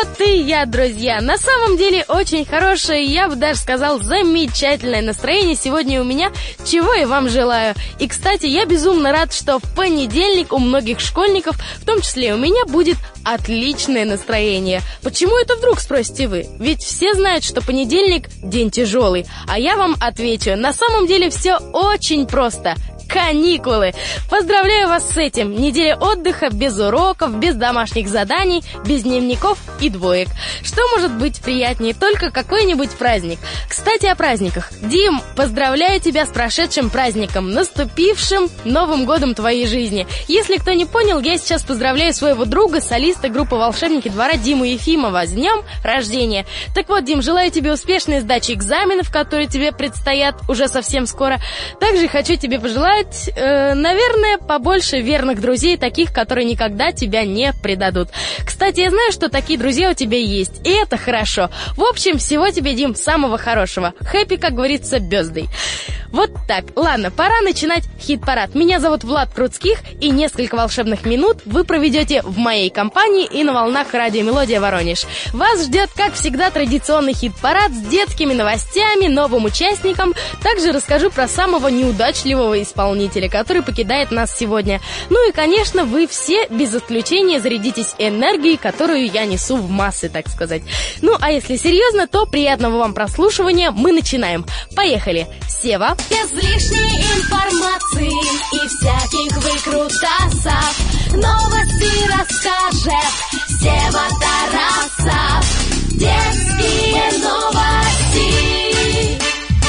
Вот и я, друзья. На самом деле очень хорошее, я бы даже сказал, замечательное настроение сегодня у меня, чего и вам желаю. И, кстати, я безумно рад, что в понедельник у многих школьников, в том числе и у меня, будет отличное настроение. Почему это вдруг, спросите вы? Ведь все знают, что понедельник – день тяжелый. А я вам отвечу, на самом деле все очень просто. Каникулы! Поздравляю вас с этим! Неделя отдыха без уроков, без домашних заданий, без дневников и двоек. Что может быть приятнее? Только какой-нибудь праздник. Кстати, о праздниках. Дим, поздравляю тебя с прошедшим праздником, наступившим Новым годом твоей жизни. Если кто не понял, я сейчас поздравляю своего друга, солиста группы «Волшебники двора» Диму Ефимова с днем рождения. Так вот, Дим, желаю тебе успешной сдачи экзаменов, которые тебе предстоят уже совсем скоро. Также хочу тебе пожелать, наверное, побольше верных друзей, таких, которые никогда тебя не предадут. Кстати, я знаю, что такие друзья у тебя есть, и это хорошо. В общем, всего тебе, Дим, самого хорошего. Хэппи, как говорится, бёздэй. Вот так. Ладно, пора начинать хит-парад. Меня зовут Влад Круцких, и несколько волшебных минут вы проведете в моей компании и на волнах радио «Мелодия Воронеж». Вас ждет, как всегда, традиционный хит-парад с детскими новостями, новым участником. Также расскажу про самого неудачливого исполнителя, который покидает нас сегодня. Ну и, конечно, вы все без исключения зарядитесь энергией, которую я несу в массы, так сказать. Ну, а если серьезно, то приятного вам прослушивания. Мы начинаем. Поехали. Сева. Без лишней информации и всяких выкрутасов новости расскажет Сева Тарасов. Детские новости.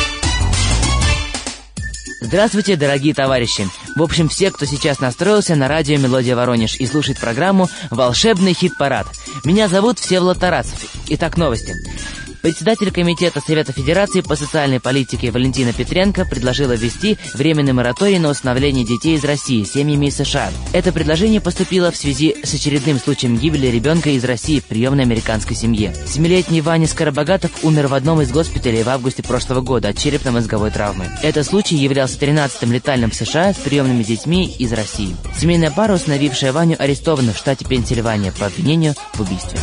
Здравствуйте, дорогие товарищи! В общем, все, кто сейчас настроился на радио «Мелодия Воронеж» и слушает программу «Волшебный хит-парад». Меня зовут Всеволод Тарасов. Итак, новости. Председатель Комитета Совета Федерации по социальной политике Валентина Петренко предложила ввести временный мораторий на усыновление детей из России семьями из США. Это предложение поступило в связи с очередным случаем гибели ребенка из России в приемной американской семье. 7-летний Ваня Скоробогатов умер в одном из госпиталей в августе прошлого года от черепно-мозговой травмы. Этот случай являлся 13-м летальным в США с приемными детьми из России. Семейная пара, усыновившая Ваню, арестована в штате Пенсильвания по обвинению в убийстве.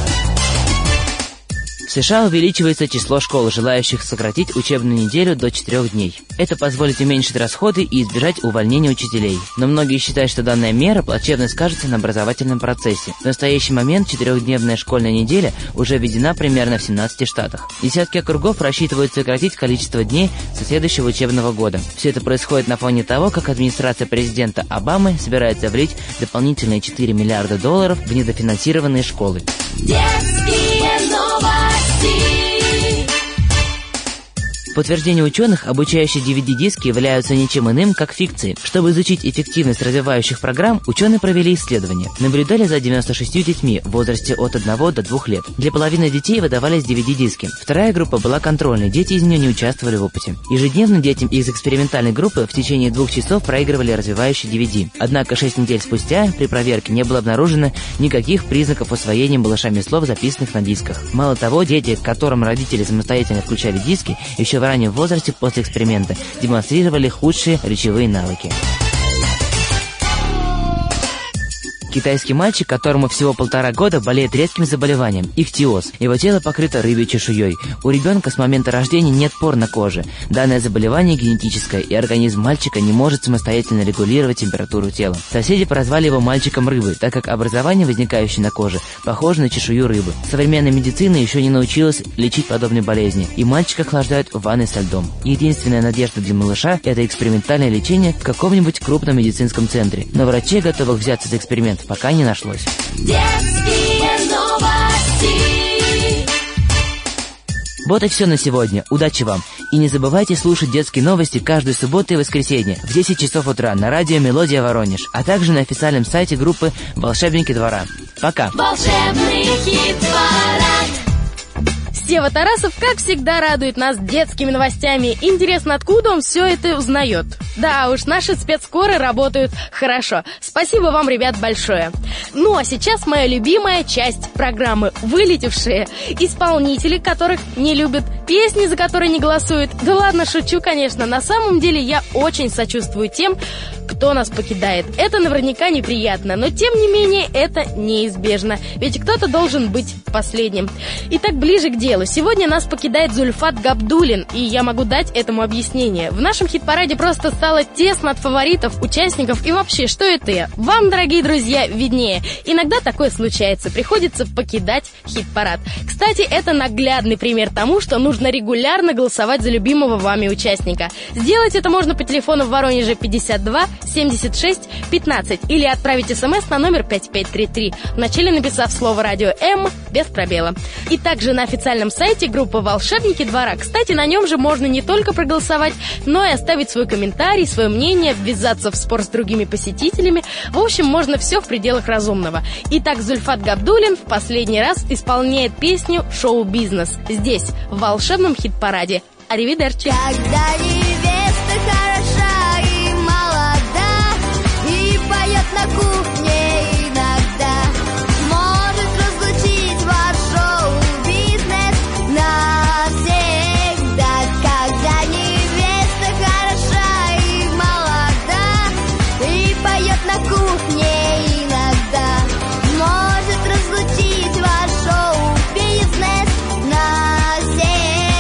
В США увеличивается число школ, желающих сократить учебную неделю до 4 дней. Это позволит уменьшить расходы и избежать увольнения учителей. Но многие считают, что данная мера плачевно скажется на образовательном процессе. В настоящий момент 4-дневная школьная неделя уже введена примерно в 17 штатах. Десятки округов рассчитывают сократить количество дней со следующего учебного года. Все это происходит на фоне того, как администрация президента Обамы собирается влить дополнительные $4 миллиарда в недофинансированные школы. Детские новости. По утверждению ученых, обучающие DVD-диски являются ничем иным, как фикцией. Чтобы изучить эффективность развивающих программ, ученые провели исследование. Наблюдали за 96 детьми в возрасте от 1 до 2 лет. Для половины детей выдавались DVD-диски. Вторая группа была контрольной, дети из нее не участвовали в опыте. Ежедневно детям из экспериментальной группы в течение 2 часов проигрывали развивающий DVD. Однако 6 недель спустя при проверке не было обнаружено никаких признаков усвоения малышами слов, записанных на дисках. Мало того, дети, к которым родители самостоятельно включали диски, еще в раннем возрасте после эксперимента демонстрировали худшие речевые навыки. Китайский мальчик, которому всего 1,5 года, болеет редким заболеванием – ихтиоз. Его тело покрыто рыбьей чешуей. У ребенка с момента рождения нет пор на коже. Данное заболевание генетическое, и организм мальчика не может самостоятельно регулировать температуру тела. Соседи прозвали его мальчиком рыбы, так как образование, возникающее на коже, похоже на чешую рыбы. Современная медицина еще не научилась лечить подобные болезни, и мальчика охлаждают в ванной со льдом. Единственная надежда для малыша – это экспериментальное лечение в каком-нибудь крупном медицинском центре. Но врачей, готовых взяться за эксперимент, пока не нашлось. Детские новости. Вот и все на сегодня. Удачи вам! И не забывайте слушать детские новости каждую субботу и воскресенье в 10 часов утра на радио «Мелодия Воронеж», а также на официальном сайте группы «Волшебники двора». Пока! Волшебный хит-парад. Сева Тарасов, как всегда, радует нас детскими новостями. Интересно, откуда он все это узнает? Да уж, наши спецскоры работают хорошо. Спасибо вам, ребят, большое. Ну а сейчас моя любимая часть программы – вылетевшие исполнители, которых не любят, песни, за которые не голосуют. Да ладно, шучу, конечно. На самом деле я очень сочувствую тем, кто нас покидает. Это наверняка неприятно, но тем не менее это неизбежно, ведь кто-то должен быть последним. Итак, ближе к делу. Сегодня нас покидает Зульфат Габдуллин, и я могу дать этому объяснение. В нашем хит-параде просто стало тесно от фаворитов, участников и вообще, что это я? Вам, дорогие друзья, виднее. Иногда такое случается, приходится покидать хит-парад. Кстати, это наглядный пример тому, что нужно регулярно голосовать за любимого вами участника. Сделать это можно по телефону в Воронеже 52 76 15 или отправить смс на номер 5533, вначале написав слово «Радио М» без пробела. И также на официальном сайте группы «Волшебники двора». Кстати, на нем же можно не только проголосовать, но и оставить свой комментарий, свое мнение, ввязаться в спор с другими посетителями. В общем, можно все в пределах разумного. Итак, Зульфат Габдуллин в последний раз исполняет песню «Шоу-бизнес» здесь, в волшебном хит-параде. Аривидерчи! Когда невеста хороша и молода, и поет на кухне иногда, может разлучить ваш шоу-бизнес навсегда. Когда невеста хороша и молода, и поет на кухне иногда, может разлучить ваш шоу-бизнес навсегда.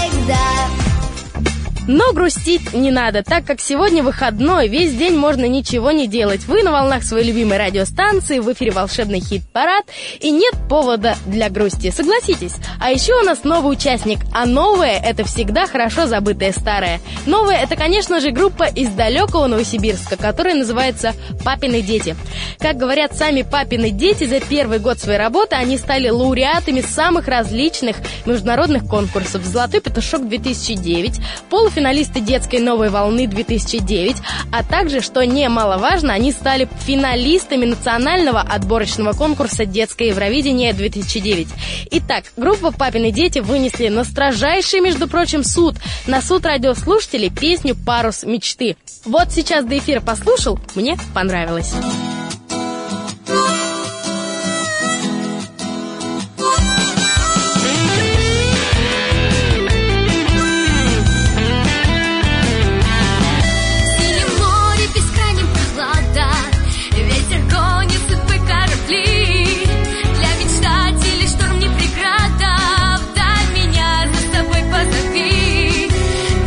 Но грустить не надо, так как сегодня выходной, весь день можно ничего не делать. Вы на волнах своей любимой радиостанции, в эфире волшебный хит-парад, и нет повода для грусти, согласитесь. А еще у нас новый участник, а новое — это всегда хорошо забытое старое. Новое — это, конечно же, группа из далекого Новосибирска, которая называется «Папины дети». Как говорят сами папины дети, за первый год своей работы они стали лауреатами самых различных международных конкурсов. «Золотой петушок-2009», полуфиналисты детской новой волны 2009, а также, что немаловажно, они стали финалистами национального отборочного конкурса «Детское Евровидение 2009». Итак, группа «Папины дети» вынесли на строжайший, между прочим, суд, на суд радиослушателей песню «Парус мечты». Вот сейчас до эфира послушал, мне понравилось.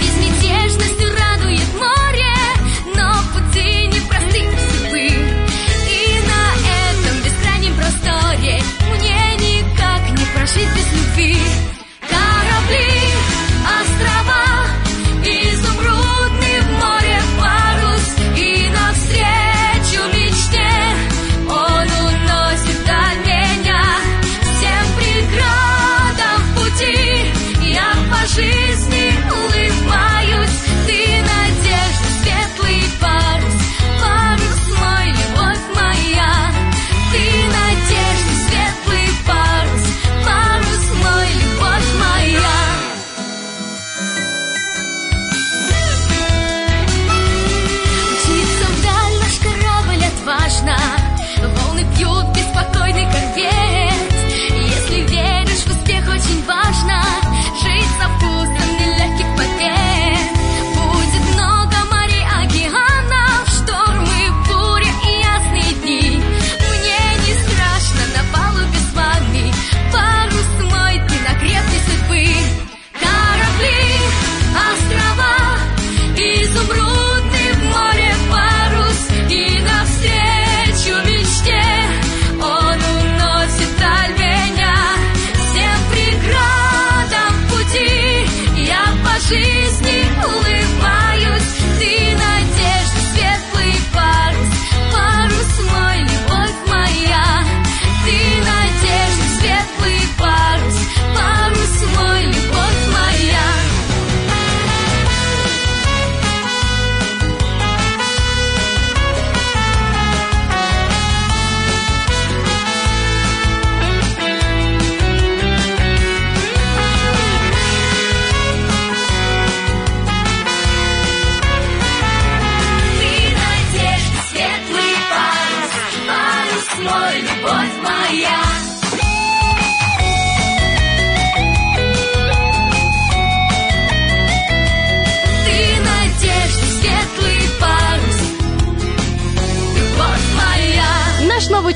Безмятежностью радует море, но пути непросты судьбы.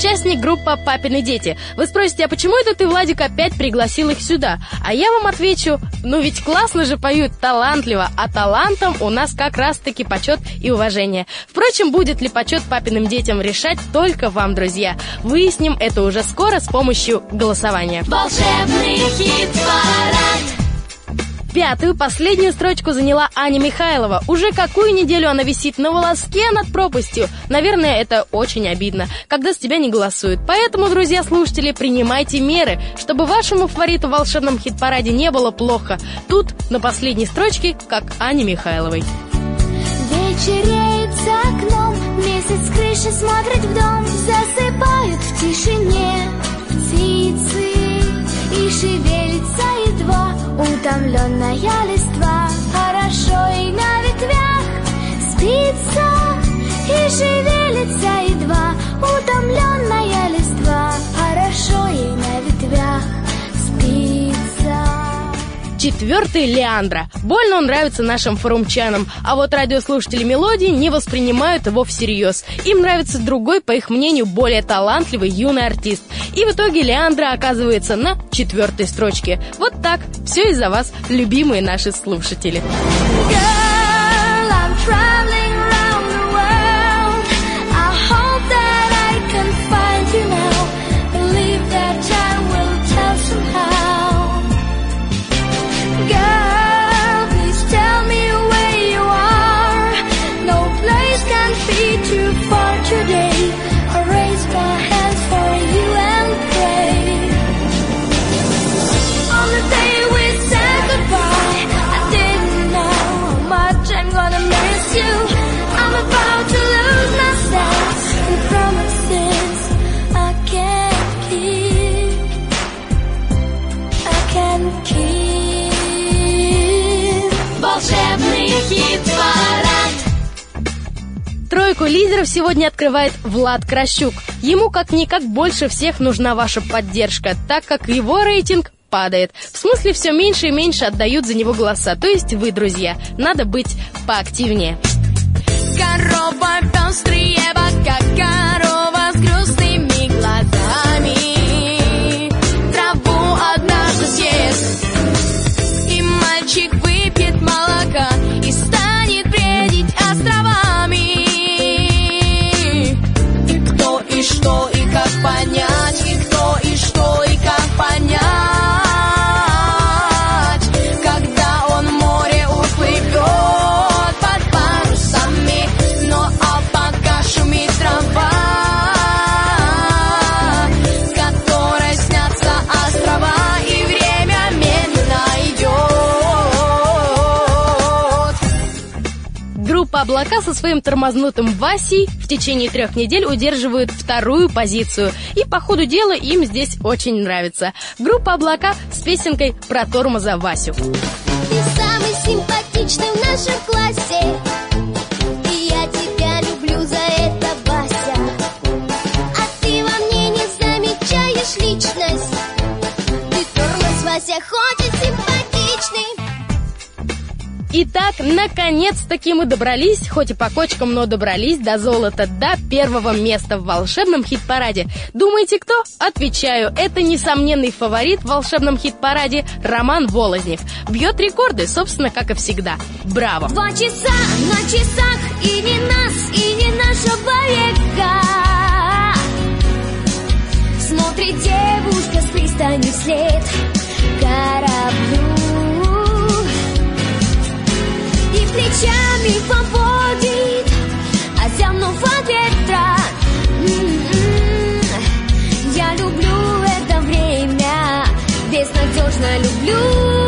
участник группы «Папины дети». Вы спросите, а почему это ты, Владик, опять пригласил их сюда? А я вам отвечу, ну ведь классно же поют, талантливо, а талантом у нас как раз-таки почет и уважение. Впрочем, будет ли почет папиным детям решать только вам, друзья. Выясним это уже скоро с помощью голосования. Волшебный хит-парад. Пятую, последнюю строчку заняла Аня Михайлова. Уже какую неделю она висит на волоске над пропастью. Наверное, это очень обидно, когда с тебя не голосуют. Поэтому, друзья слушатели, принимайте меры, чтобы вашему фавориту в волшебном хит-параде не было плохо. Тут на последней строчке, как Ане Михайловой. Вечереет за окном, месяц с крыши смотрит в дом, засыпают в тишине птицы, и шевелится едва утомленная листва. Хорошо и на ветвях спится, и шевелится едва утомленная листва. Хорошо и на ветвях спится. Четвертый — Леандра. Больно он нравится нашим форумчанам, а вот радиослушатели «Мелодии» не воспринимают его всерьез. Им нравится другой, по их мнению, более талантливый юный артист. И в итоге Леандра оказывается на 4-й строчке. Вот так. Все из-за вас, любимые наши слушатели. Girl, I'm traveling around the world. I hope that I can find you now. Believe that I will tell somehow. Girl, please tell me where you are. No place can be too far today. I raise my hands for you and pray. On the day we said goodbye, I didn't know how much I'm gonna miss you. I'm about to lose myself in promises I can't keep. I can't keep. Волшебный хит-парад. Тройку лидеров сегодня открывает Влад Кращук. Ему как-никак больше всех нужна ваша поддержка, так как его рейтинг падает. В смысле, все меньше и меньше отдают за него голоса. То есть вы, друзья, надо быть поактивнее. Корова пестрее бока, корова с грустными глазами. Траву однажды съест, и мальчик выпьет молока и станет бредить островами. И кто, и что, и как понять, и кто, и что, и как понять, когда он в море уплывет под парусами. Но а пока шумит трава, с которой снятся острова, и время медленно идет. Группа «Облака» со своим тормознутым Васей в течение 3 недель удерживают 2-ю позицию. И по ходу дела им здесь очень нравится. Группа «Облака» с песенкой про тормоза Васю. Ты самый симпатичный в нашем классе, и я тебя люблю за это, Вася. А ты во мне не замечаешь личность. Ты тормоз, Вася, хоть и симпатичный. Итак, наконец-таки мы добрались, хоть и по кочкам, но добрались до золота, до 1-го места в волшебном хит-параде. Думаете, кто? Отвечаю, это несомненный фаворит в волшебном хит-параде Роман Волознев. Бьет рекорды, собственно, как и всегда. Браво! 2 часа на часах, и не нас, и не нашего века. Смотрит девушка с пристани вслед кораблю. Плечами поводит, озябнув от ветра. Я люблю это время, безнадежно люблю.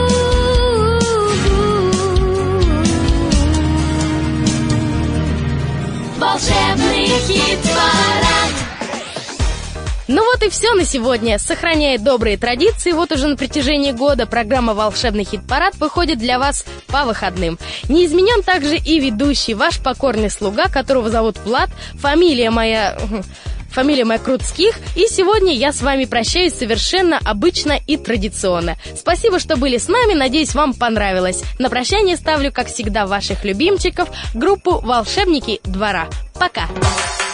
Волшебный хит-парад. Ну вот и все на сегодня. Сохраняя добрые традиции, вот уже на протяжении года программа «Волшебный хит-парад» выходит для вас по выходным. Не изменен также и ведущий, ваш покорный слуга, которого зовут Влад, фамилия моя Крутских. И сегодня я с вами прощаюсь совершенно обычно и традиционно. Спасибо, что были с нами, надеюсь, вам понравилось. На прощание ставлю, как всегда, ваших любимчиков, группу «Волшебники двора». Пока!